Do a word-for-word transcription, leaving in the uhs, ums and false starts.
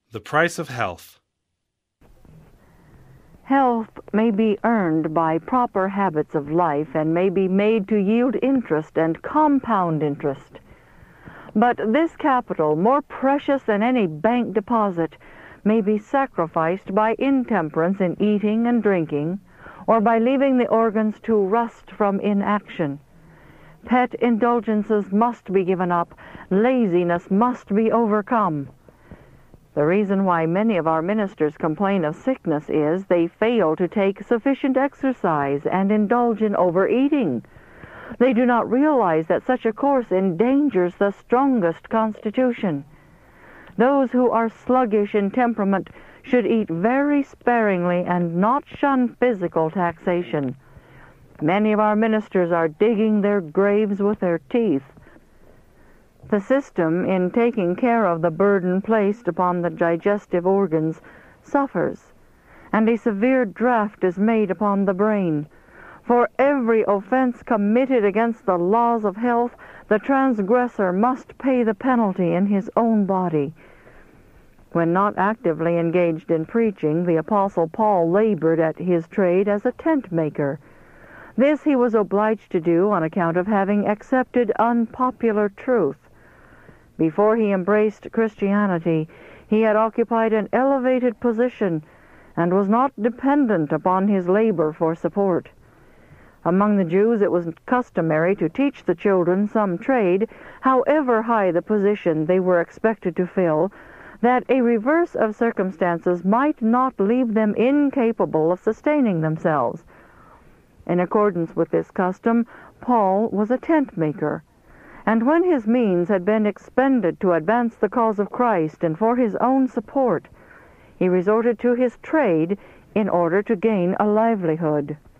The price of health. Health may be earned by proper habits of life and may be made to yield interest and compound interest. But this capital, more precious than any bank deposit, may be sacrificed by intemperance in eating and drinking, or by leaving the organs to rust from inaction. Pet indulgences must be given up. Laziness must be overcome. The reason why many of our ministers complain of sickness is they fail to take sufficient exercise and indulge in overeating. They do not realize that such a course endangers the strongest constitution. Those who are sluggish in temperament should eat very sparingly and not shun physical taxation. Many of our ministers are digging their graves with their teeth. The system, in taking care of the burden placed upon the digestive organs, suffers, and a severe draft is made upon the brain. For every offense committed against the laws of health, the transgressor must pay the penalty in his own body. When not actively engaged in preaching, the Apostle Paul labored at his trade as a tent maker. This he was obliged to do on account of having accepted unpopular truth. Before he embraced Christianity, he had occupied an elevated position and was not dependent upon his labor for support. Among the Jews it was customary to teach the children some trade, however high the position they were expected to fill, that a reverse of circumstances might not leave them incapable of sustaining themselves. In accordance with this custom, Paul was a tent maker, and when his means had been expended to advance the cause of Christ and for his own support, he resorted to his trade in order to gain a livelihood.